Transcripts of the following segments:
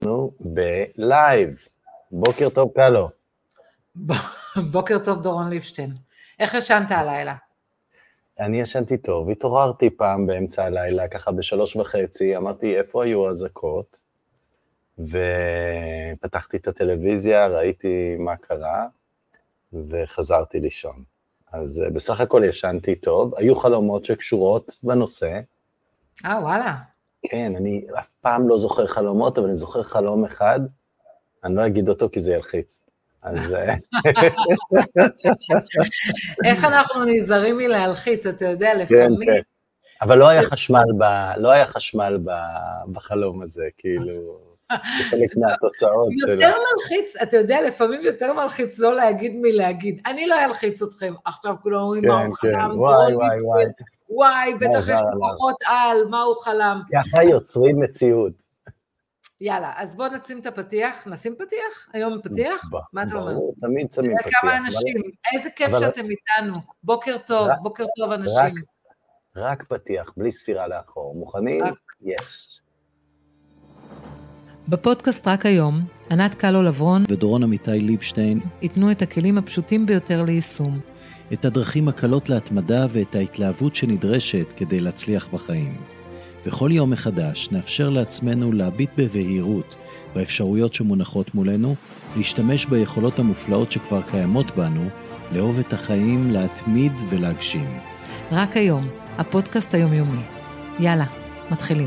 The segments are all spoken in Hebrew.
אנחנו בלייב. בוקר טוב קלו. בוקר טוב דורון ליבשטיין. איך ישנת הלילה? אני ישנתי טוב, התעוררתי פעם באמצע הלילה, ככה ב3:30, אמרתי איפה היו הזעקות, ופתחתי את הטלוויזיה, ראיתי מה קרה, וחזרתי לישון. אז בסך הכל ישנתי טוב, היו חלומות שקשורות בנושא. וואלה. כן, אני אף פעם לא זוכר חלומות, אבל אני זוכר חלום אחד, אני לא אגיד אותו כי זה ילחיץ. אז... איך אנחנו נזהרים מלהלחיץ, אתה יודע, לפעמים... כן. אבל לא היה חשמל בחלום הזה, כאילו, זה חלק מהתוצאות שלו. יותר מלחיץ, אתה יודע, לפעמים יותר מלחיץ לא להגיד מלהגיד. אני לא אלחיץ אתכם, עכשיו כולם אומרים מה הוא חלם, וואי, בטח יש לו כוחות על, מה הוא חלם. ככה יוצרים מציאות. יאללה, אז בואו נשים את הפתיח, נשים פתיח? היום פתיח? מה אתה אומר? ברור, תמיד שמים פתיח. כמה אנשים, איזה כיף שאתם איתנו. בוקר טוב אנשים. רק פתיח, בלי ספירה לאחור. מוכנים? יש. בפודקאסט רק היום, ענת קלו לברון ודורון אמיתי ליבשטיין ייתנו את הכלים הפשוטים ביותר ליישום. את הדרכים הקלות להתמדה ואת ההתלהבות שנדרשת כדי להצליח בחיים. בכל יום מחדש נאפשר לעצמנו להביט בבהירות באפשרויות שמונחות מולנו, להשתמש ביכולות המופלאות שכבר קיימות בנו, לאהוב את החיים, להתמיד ולהגשים. רק היום, הפודקאסט היומיומי. יאללה, מתחילים.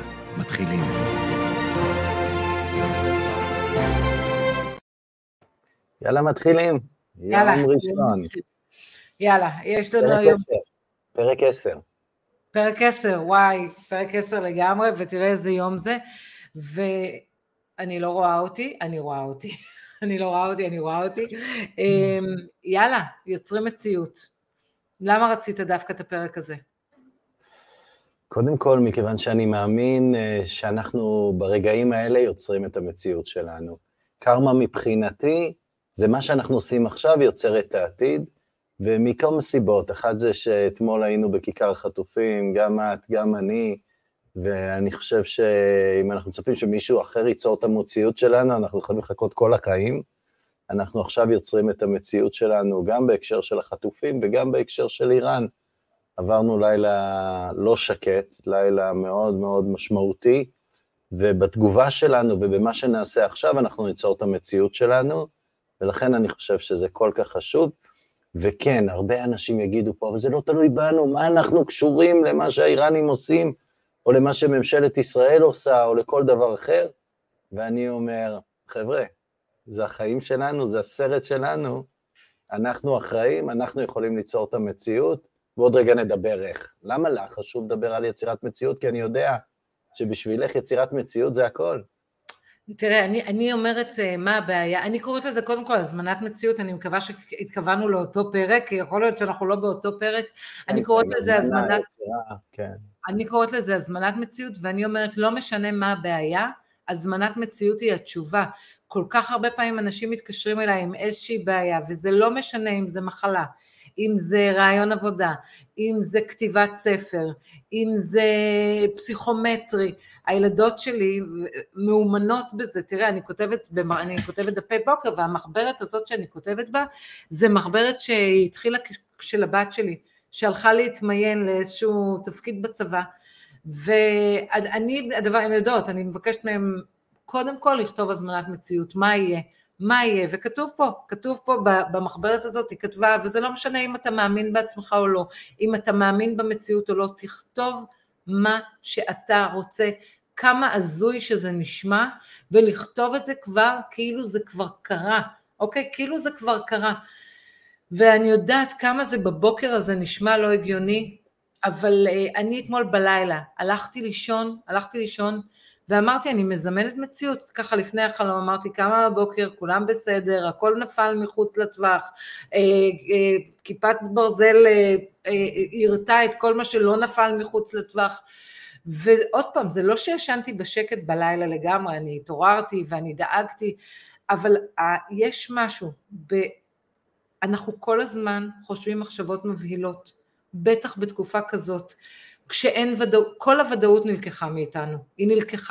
יאללה, מתחילים. יום ראשון. יאללה, יש לנו היום... פרק 10. פרק 10, וואי, פרק 10 לגמרי, ותראה איזה יום זה, ואני לא רואה אותי, אני רואה אותי. יאללה, יוצרים מציאות. למה רצית דווקא את הפרק הזה? קודם כל, מכיוון שאני מאמין שאנחנו ברגעים האלה יוצרים את המציאות שלנו. קרמה מבחינתי, זה מה שאנחנו עושים עכשיו, יוצר את העתיד, ומכמה סיבות. אחד זה שאתמול היינו בכיכר החטופים, גם את, גם אני, ואני חושב שאם אנחנו מצפים שמישהו אחר ייצור את המציאות שלנו, אנחנו יכולים לחכות כל החיים. אנחנו עכשיו יוצרים את המציאות שלנו, גם בהקשר של החטופים וגם בהקשר של איראן. עברנו לילה לא שקט, לילה מאוד מאוד משמעותי, ובתגובה שלנו ובמה שנעשה עכשיו, אנחנו ניצור את המציאות שלנו, ולכן אני חושב שזה כל כך חשוב. וכן, הרבה אנשים יגידו פה, אבל זה לא תלוי בנו, מה אנחנו קשורים למה שהאיראנים עושים, או למה שממשלת ישראל עושה, או לכל דבר אחר, ואני אומר, חבר'ה, זה החיים שלנו, זה הסרט שלנו, אנחנו אחראים, אנחנו יכולים ליצור את המציאות, ועוד רגע נדבר איך. למה לך חשוב לדבר על יצירת מציאות? כי אני יודע שבשבילך יצירת מציאות זה הכל. תראה, אני אומרת מה הבעיה, אני קוראת לזה קודם כל הזמנת מציאות, אני מקווה שהתכוונו לאותו פרק, כי יכול להיות שאנחנו לא באותו פרק, אני קוראת לזה הזמנת מציאות, ואני אומרת לא משנה מה הבעיה, הזמנת מציאות היא התשובה. כל כך הרבה פעמים אנשים מתקשרים אליי עם איזושהי בעיה, וזה לא משנה אם זה מחלה, אם זה רעיון עבודה, אם זה כתיבת ספר, אם זה פסיכומטרי, הילדות שלי מאומנות בזה, תראה, אני כותבת דפי בוקר, והמחברת הזאת שאני כותבת בה, זה מחברת שהיא התחילה של הבת שלי, שהלכה להתמיין לאיזשהו תפקיד בצבא, ואני, הן יודעות, אני מבקשת מהם, קודם כל לכתוב הזמנת מציאות, מה יהיה, וכתוב פה במחברת הזאת, היא כתבה, וזה לא משנה אם אתה מאמין בעצמך או לא, אם אתה מאמין במציאות או לא, תכתוב מה שאתה רוצה, כמה הזוי שזה נשמע, ולכתוב את זה כבר, כאילו זה כבר קרה, אוקיי? כאילו זה כבר קרה, ואני יודעת כמה זה בבוקר הזה נשמע לא הגיוני, אבל אני אתמול בלילה, הלכתי לישון, ואמרתי, אני מזמנת מציאות, ככה לפני החלום, אמרתי, כמה בבוקר, כולם בסדר, הכל נפל מחוץ לטווח, כיפת ברזל הרתה את כל מה שלא נפל מחוץ לטווח, ועוד פעם, זה לא שישנתי בשקט בלילה לגמרי, אני התעוררתי ואני דאגתי, אבל יש משהו, אנחנו כל הזמן חושבים מחשבות מבהילות, בטח בתקופה כזאת, כשאין ודאות, כל הוודאות נלקחה מאיתנו, היא נלקחה,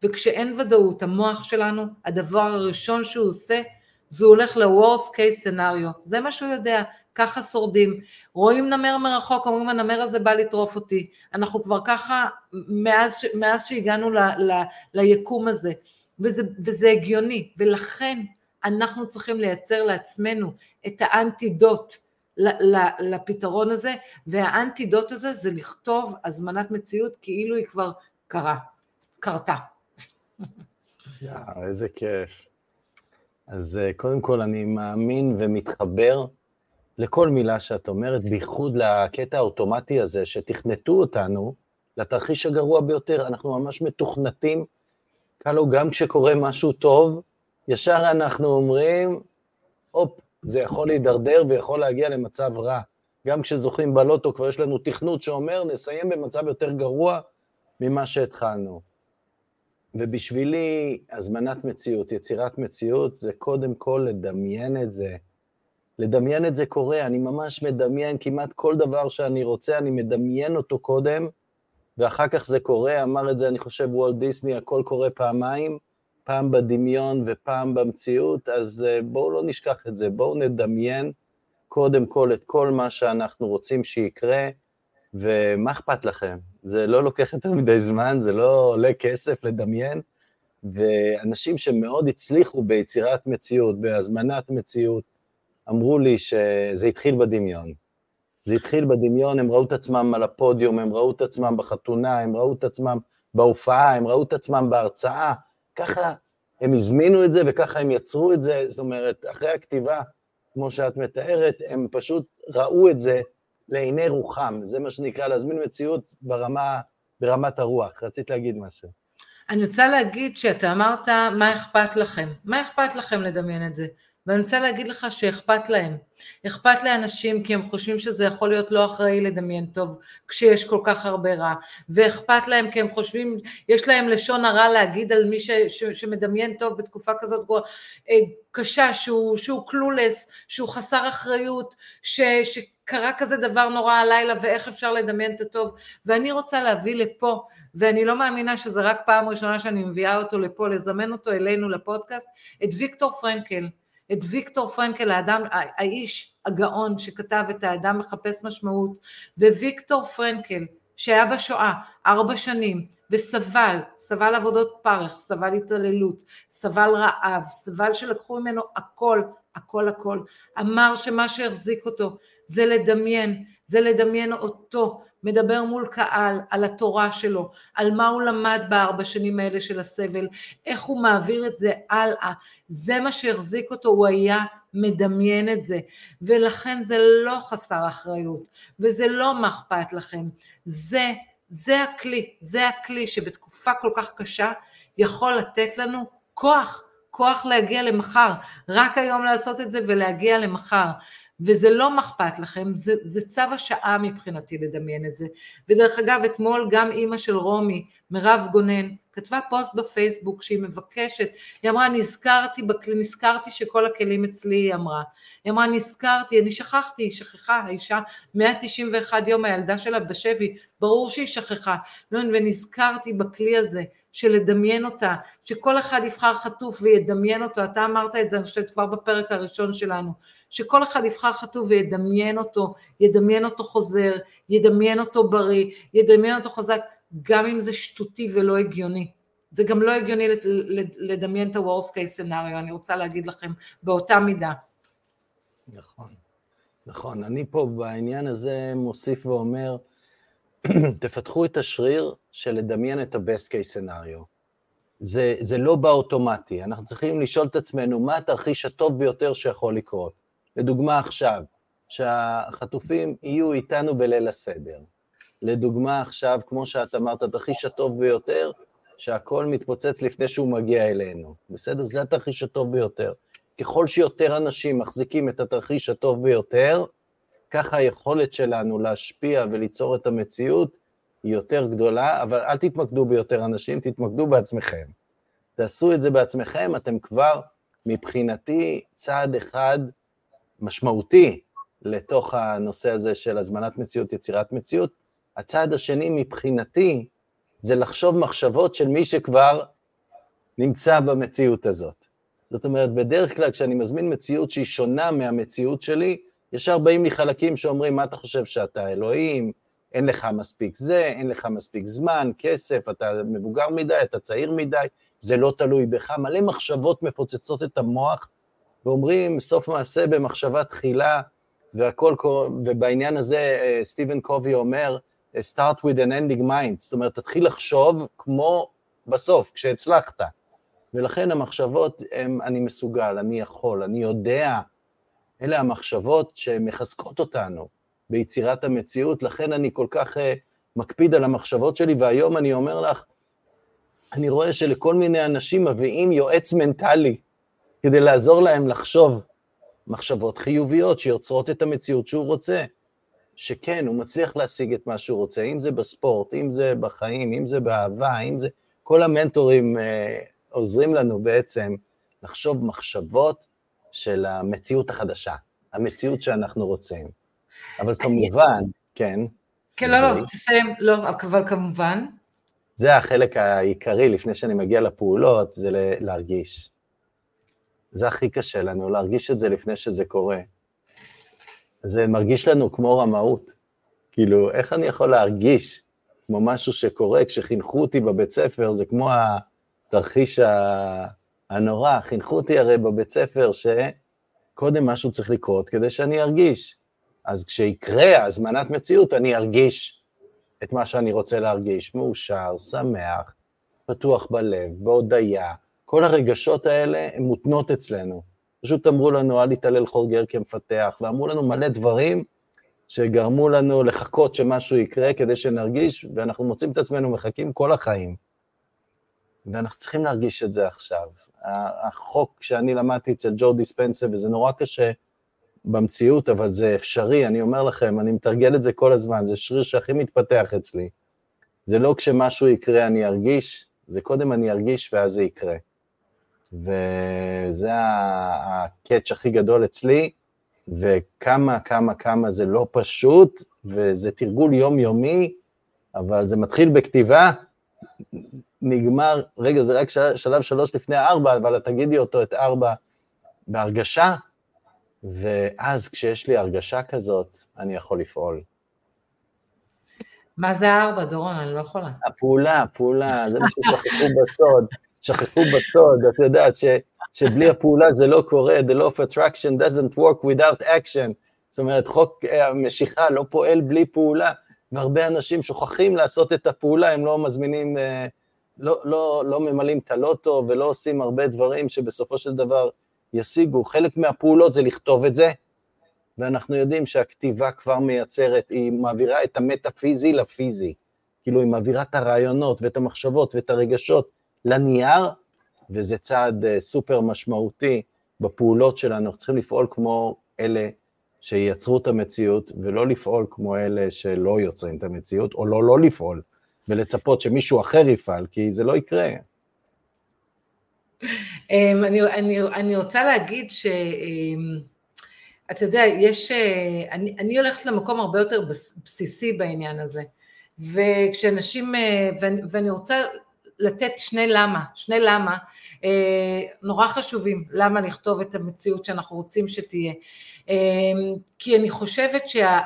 וכשאין ודאות, המוח שלנו, הדבר הראשון שהוא עושה, זה הולך ל-worst case scenario, זה מה שהוא יודע, ככה שורדים, רואים נמר מרחוק, אומרים הנמר הזה בא לטרוף אותי, אנחנו כבר ככה, מאז שהגענו ליקום הזה, וזה הגיוני, ולכן אנחנו צריכים לייצר לעצמנו את האנטידוט לפתרון הזה, והאנטידוט הזה זה לכתוב הזמנת מציאות כאילו היא כבר קרתה. איזה כיף. אז קודם כל אני מאמין ומתחבר לכל מילה שאת אומרת, בייחוד לקטע האוטומטי הזה, שתכנתו אותנו לתרחיש הגרוע ביותר, אנחנו ממש מתוכנתים, קלו גם כשקורה משהו טוב, ישר אנחנו אומרים, אופ, זה יכול להידרדר ויכול להגיע למצב רע. גם כשזוכים בלוטו כבר יש לנו תכנות שאומר, נסיים במצב יותר גרוע ממה שהתחלנו. ובשבילי, הזמנת מציאות, יצירת מציאות, זה קודם כל לדמיין את זה. לדמיין את זה קורה, אני ממש מדמיין כמעט כל דבר שאני רוצה, אני מדמיין אותו קודם, ואחר כך זה קורה, אמר את זה, אני חושב, וולט דיסני, הכל קורה פעמיים, פעם בדמיון ופעם במציאות, אז בואו לא נשכח את זה, בואו נדמיין קודם כל את כל מה שאנחנו רוצים שיקרה, ומה אכפת לכם? זה לא לוקח יותר מדי זמן, זה לא עולה כסף לדמיין, ואנשים שמאוד הצליחו ביצירת מציאות, בהזמנת מציאות, אמרו לי שזה התחיל בדמיון. זה התחיל בדמיון, הם ראו את עצמם על הפודיום, הם ראו את עצמם בחתונה, הם ראו את עצמם בהופעה, הם ראו את עצמם בהרצאה, ככה הם הזמינו את זה וככה הם יצרו את זה, זאת אומרת, אחרי הכתיבה, כמו שאת מתארת, הם פשוט ראו את זה לעיני רוחם, זה מה שנקרא להזמין מציאות ברמת הרוח. רצית להגיד משהו? אני רוצה להגיד שאתה אמרת מה אכפת לכם, מה אכפת לכם לדמיין את זה, ואני רוצה להגיד לך שאכפת להם, אכפת לאנשים כי הם חושבים שזה יכול להיות לא אחראי לדמיין טוב כשיש כל כך הרבה רע, ואכפת להם כי הם חושבים, יש להם לשון הרע להגיד על מי שמדמיין טוב בתקופה כזאת קשה, שהוא קלולס, שהוא חסר אחריות, שקרה כזה דבר נורא הלילה ואיך אפשר לדמיין את הטוב, ואני רוצה להביא לפה, ואני לא מאמינה שזה רק פעם ראשונה שאני מביאה אותו לפה, לזמן אותו אלינו לפודקאסט, את ויקטור פרנקל, את ויקטור פרנקל, האדם, האיש הגאון שכתב את האדם מחפש משמעות, וויקטור פרנקל שהיה בשואה 4 שנים, וסבל עבודות פרך, סבל התעללות, סבל רעב, סבל שלקחו ממנו הכל, אמר שמה שהחזיק אותו זה לדמיין אותו, מדבר מול קהל על התורה שלו, על מה הוא למד ב4 שנים האלה של הסבל, איך הוא מעביר את זה הלאה, זה מה שהחזיק אותו, הוא היה מדמיין את זה, ולכן זה לא חסר אחריות, וזה לא מה אכפת לכם, זה הכלי שבתקופה כל כך קשה, יכול לתת לנו כוח להגיע למחר, רק היום לעשות את זה ולהגיע למחר, וזה לא מחפת לכם, זה צו השעה מבחינתי לדמיין את זה, ודרך אגב אתמול גם אמא של רומי, מירב גונן, כתבה פוסט בפייסבוק שהיא מבקשת, היא אמרה נזכרתי שכל הכלים אצלי, היא אמרה אני שכחתי, היא שכחה, האישה 191 יום הילדה שלה בשבי, ברור שהיא שכחה, ונזכרתי בכלי הזה, של לדמיין אותה, שכל אחד יבחר חטוף וידמיין אותו, אתה אמרת את זה אני חושבת כבר בפרק הראשון שלנו, שכל אחד יבחר חטוף וידמיין אותו חוזר, ידמיין אותו בריא, ידמיין אותו חזק, גם אם זה שטותי ולא הגיוני, זה גם לא הגיוני לדמיין את ה-worst case scenario, אני רוצה להגיד לכם באותה מידה. נכון, אני פה בעניין הזה מוסיף ואומר, תפתחו את השריר של לדמיין את ה-best case scenario. זה לא באוטומטי, אנחנו צריכים לשאול את עצמנו מה התרחיש הטוב ביותר שיכול לקרות. לדוגמה עכשיו, שהחטופים יהיו איתנו בליל הסדר. לדוגמה עכשיו, כמו שאת אמרת, התרחיש הטוב ביותר, שהכל מתפוצץ לפני שהוא מגיע אלינו. בסדר? זה התרחיש הטוב ביותר. ככל שיותר אנשים מחזיקים את התרחיש הטוב ביותר, ככה היכולת שלנו להשפיע וליצור את המציאות היא יותר גדולה, אבל אל תתמקדו ביותר אנשים, תתמקדו בעצמכם. תעשו את זה בעצמכם, אתם כבר מבחינתי צעד אחד משמעותי לתוך הנושא הזה של הזמנת מציאות, יצירת מציאות. הצעד השני מבחינתי זה לחשוב מחשבות של מי שכבר נמצא במציאות הזאת. זאת אומרת, בדרך כלל כשאני מזמין מציאות שהיא שונה מהמציאות שלי, ישר באים לי חלקים שאומרים, מה אתה חושב שאתה אלוהים, אין לך מספיק זה, אין לך מספיק זמן, כסף, אתה מבוגר מדי, אתה צעיר מדי, זה לא תלוי בך, מלא מחשבות מפוצצות את המוח, ואומרים, סוף מעשה במחשבה תחילה, ובעניין הזה סטיבן קובי אומר, start with an ending mind, זאת אומרת, תתחיל לחשוב כמו בסוף, כשהצלחת. ולכן המחשבות אני מסוגל, אני יכול, אני יודע, אלה המחשבות שמחזקות אותנו ביצירת המציאות, לכן אני כל כך מקפיד על המחשבות שלי, והיום אני אומר לך, אני רואה שלכל מיני אנשים מביאים יועץ מנטלי, כדי לעזור להם לחשוב מחשבות חיוביות שיוצרות את המציאות שהוא רוצה, שכן, הוא מצליח להשיג את מה שהוא רוצה, אם זה בספורט, אם זה בחיים, אם זה באהבה, אם זה... כל המנטורים עוזרים לנו בעצם לחשוב מחשבות של המציאות החדשה, המציאות שאנחנו רוצים. אבל כמובן, כן. כן, לא, תסיים, לא, אבל כמובן. זה החלק העיקרי, לפני שאני מגיע לפעולות, זה להרגיש. זה הכי קשה לנו, להרגיש את זה לפני שזה קורה. זה מרגיש לנו כמו רמאות. כאילו, איך אני יכול להרגיש כמו משהו שקורה? כשחינכו אותי בבית ספר, זה כמו התרחיש הנורא. חינכו אותי הרי בבית ספר שקודם משהו צריך לקרות כדי שאני ארגיש. אז כשיקרה הזמנת מציאות, אני ארגיש את מה שאני רוצה להרגיש. מאושר, שמח, פתוח בלב, בהודיה. כל הרגשות האלה הן מותנות אצלנו. פשוט אמרו לנו, אל להתעלל חוגר כמפתח, ואמרו לנו מלא דברים שגרמו לנו לחכות שמשהו יקרה כדי שנרגיש, ואנחנו מוצאים את עצמנו מחכים כל החיים. ואנחנו צריכים להרגיש את זה עכשיו. החוק שאני למדתי אצל ג'ו דיספנסה, וזה נורא קשה במציאות, אבל זה אפשרי, אני אומר לכם, אני מתרגל את זה כל הזמן, זה שריר שהכי מתפתח אצלי. זה לא כשמשהו יקרה אני ארגיש, זה קודם אני ארגיש ואז זה יקרה. וזה הקאץ' הכי גדול אצלי, וכמה זה לא פשוט, וזה תרגול יומיומי, אבל זה מתחיל בכתיבה, נגמר, רגע, זה רק שלב 3 לפני 4, אבל תגידי אותו את 4 בהרגשה, ואז כשיש לי הרגשה כזאת, אני יכול לפעול. מה זה 4, דורון? אני לא יכולה. הפעולה, זה מה שכחו בסוד, את יודעת שבלי הפעולה זה לא קורה, the law of attraction doesn't work without action, זאת אומרת, חוק המשיכה לא פועל בלי פעולה, והרבה אנשים שוכחים לעשות את הפעולה, הם לא מזמינים, לא ממלאים את הלוטו, ולא עושים הרבה דברים שבסופו של דבר ישיגו. חלק מהפעולות זה לכתוב את זה, ואנחנו יודעים שהכתיבה כבר מייצרת, היא מעבירה את המטאפיזי לפיזי, כאילו היא מעבירה את הרעיונות ואת המחשבות ואת הרגשות לנייר, וזה צעד סופר משמעותי בפעולות שלנו. אנחנו צריכים לפעול כמו אלה שייצרו את המציאות, ולא לפעול כמו אלה שלא יוצרים את המציאות, או לא לפעול, ולצפות שמישהו אחר יפעל, כי זה לא יקרה. אני רוצה להגיד אתה יודע, אני הולכת למקום הרבה יותר בסיסי בעניין הזה, וכשאנשים, ואני רוצה לתת שני למה, נורא חשובים, למה לכתוב את המציאות שאנחנו רוצים שתהיה, כי אני חושבת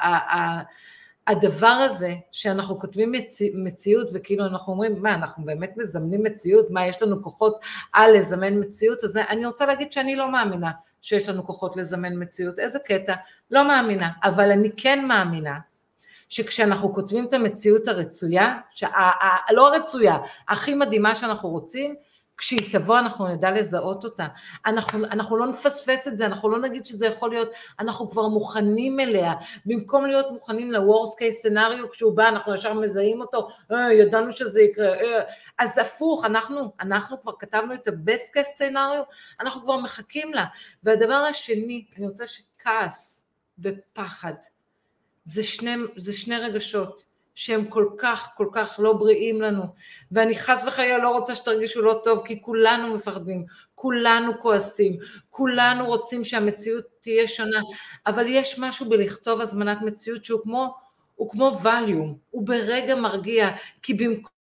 הדבר הזה שאנחנו כותבים מציאות, וכאילו אנחנו אומרים, מה, אנחנו באמת מזמנים מציאות, מה, יש לנו כוחות לזמן מציאות, אז אני רוצה להגיד שאני לא מאמינה שיש לנו כוחות לזמן מציאות, איזה קטע, לא מאמינה, אבל אני כן מאמינה, שכשאנחנו כותבים את המציאות הרצויה, לא הרצויה, הכי מדהימה שאנחנו רוצים, כשהיא תבוא אנחנו נדע לזהות אותה, אנחנו לא נפספס את זה, אנחנו לא נגיד שזה יכול להיות, אנחנו כבר מוכנים אליה, במקום להיות מוכנים ל-worst case scenario, כשהוא בא אנחנו ישר מזהים אותו, ידענו שזה יקרה, אז הפוך, אנחנו כבר כתבנו את ה-best case scenario, אנחנו כבר מחכים לה, והדבר השני, אני רוצה שכעס ופחד, זה שני רגשות, שהם כל כך לא בריאים לנו, ואני חס וחלילה לא רוצה שתרגישו לא טוב, כי כולנו מפחדים, כולנו כועסים, כולנו רוצים שהמציאות תהיה שונה, אבל יש משהו בלכתוב הזמנת מציאות שהוא כמו ווליום, הוא ברגע מרגיע, כי במקום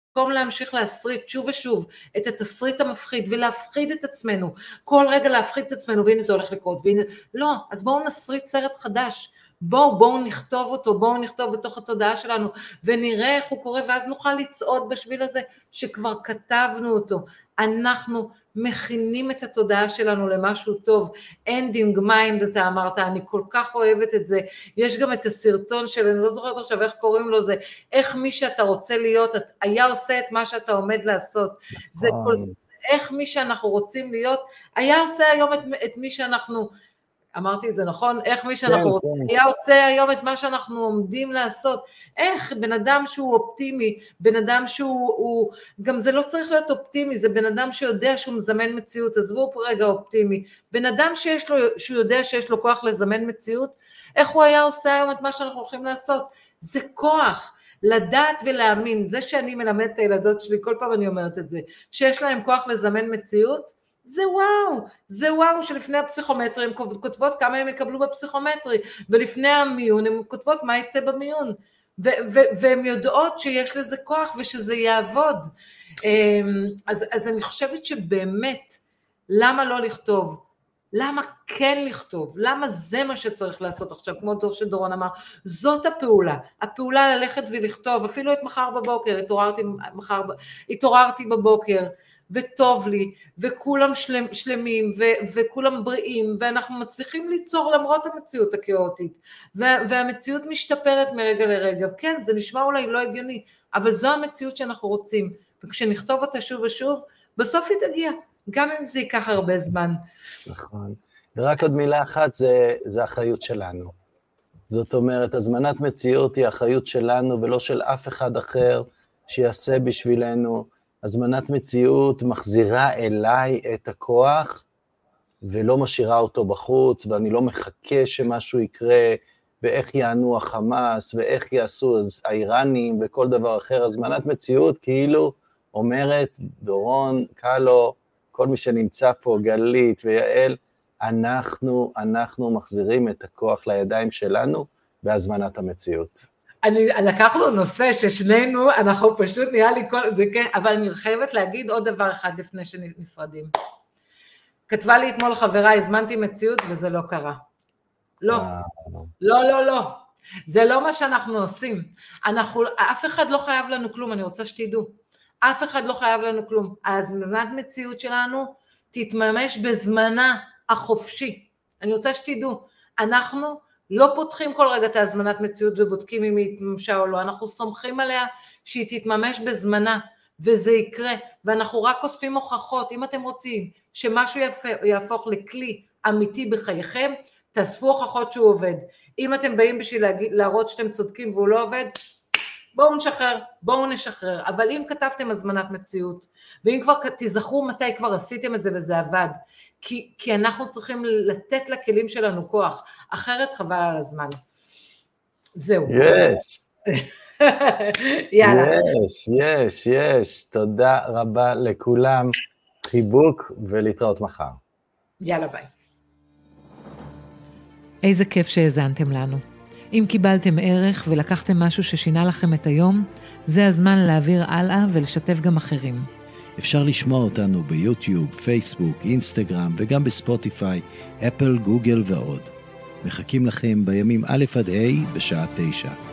במקום להמשיך להסריט שוב ושוב את התסריט המפחיד ולהפחיד את עצמנו, כל רגע להפחיד את עצמנו, והנה זה הולך לקרות, והנה, לא, אז בואו נסריט סרט חדש, בואו נכתוב אותו, בואו נכתוב בתוך התודעה שלנו, ונראה איך הוא קורה, ואז נוכל לצעוד בשביל הזה, שכבר כתבנו אותו, אנחנו מכינים את התודעה שלנו למשהו טוב, ending mind אתה אמרת, אני כל כך אוהבת את זה, יש גם את הסרטון של, אני לא זוכרת עכשיו איך קוראים לו זה, איך מי שאתה רוצה להיות, היה עושה את מה שאתה עומד לעשות, זה כל, איך מי שאנחנו רוצים להיות, היה עושה היום את מי שאנחנו, אמרתי את זה נכון? איך מי שאנחנו רוצים, היה עושה היום את מה שאנחנו עומדים לעשות, איך בן אדם שהוא אופטימי, בן אדם שהוא, גם זה לא צריך להיות אופטימי, זה בן אדם שיודע שהוא מזמן מציאות, עזבו פה רגע אופטימי, בן אדם שהוא יודע שיש לו כוח לזמן מציאות, איך הוא היה עושה היום את מה שאנחנו הולכים לעשות, זה כוח, לדעת ולהאמין, זה שאני מלמד את הילדות שלי, כל פעם אני אומרת את זה, שיש להם כוח לזמן מציאות, זה וואו שלפני הפסיכומטרי הן כותבות כמה הם יקבלו בפסיכומטרי, ולפני המיון הן כותבות מה יצא במיון, והן יודעות שיש לזה כוח ושזה יעבוד, אז אני חושבת שבאמת, למה לא לכתוב? למה כן לכתוב? למה זה מה שצריך לעשות עכשיו, כמו זו שדורון אמר, זאת הפעולה ללכת ולכתוב, אפילו את מחר בבוקר, התעוררתי בבוקר, וטוב לי, וכולם שלמים, וכולם בריאים, ואנחנו מצליחים ליצור למרות המציאות הכאוטית, והמציאות משתפרת מרגע לרגע, כן, זה נשמע אולי לא הגיוני, אבל זו המציאות שאנחנו רוצים, וכשנכתוב אותה שוב ושוב, בסוף היא תגיע, גם אם זה ייקח הרבה זמן. נכון, ורק עוד מילה אחת, זה האחריות שלנו, זאת אומרת, הזמנת מציאות היא האחריות שלנו, ולא של אף אחד אחר שיעשה בשבילנו, הזמנת מציאות מחזירה אליי את הכוח, ולא משאירה אותו בחוץ, ואני לא מחכה שמשהו יקרה, ואיך יענו החמאס, ואיך יעשו האיראנים, וכל דבר אחר. הזמנת מציאות כאילו אומרת, דורון, קלו, כל מי שנמצא פה, גלית ויעל, אנחנו מחזירים את הכוח לידיים שלנו, בהזמנת המציאות. לקחנו נושא ששנינו, אנחנו פשוט נראה לי כל זה כן, אבל אני חייבת להגיד עוד דבר אחד לפני שנפרדים. כתבה לי אתמול חברה, הזמנתי מציאות וזה לא קרה. לא. זה לא מה שאנחנו עושים. אף אחד לא חייב לנו כלום, אני רוצה שתדעו. אף אחד לא חייב לנו כלום. ההזמנת מציאות שלנו תתממש בזמנה החופשי. אני רוצה שתדעו. אנחנו לא פותחים כל רגע את ההזמנת מציאות ובודקים אם היא התממשה או לא, אנחנו סומכים עליה שהיא תתממש בזמנה, וזה יקרה, ואנחנו רק אוספים הוכחות, אם אתם רוצים שמשהו יהפוך לכלי אמיתי בחייכם, תאספו הוכחות שהוא עובד, אם אתם באים בשביל להראות שאתם צודקים והוא לא עובד, בואו נשחרר, אבל אם כתבתם הזמנת מציאות, ואם כבר תזכרו מתי כבר עשיתם את זה וזה עבד, כי אנחנו צריכים לתת לכלים שלנו כוח, אחרת חבל על הזמן. זהו. יש. יאללה. יש. תודה רבה לכולם. חיבוק ולהתראות מחר. יאללה ביי. איזה כיף שהאזנתם לנו. אם קיבלתם ערך ולקחתם משהו ששינה לכם את היום, זה הזמן להעביר הלאה ולשתף גם אחרים. אפשר לשמוע אותנו ביוטיוב, פייסבוק, אינסטגרם וגם בספוטיפיי, אפל, גוגל ועוד. מחכים לכם בימים א' עד ה' בשעה 9.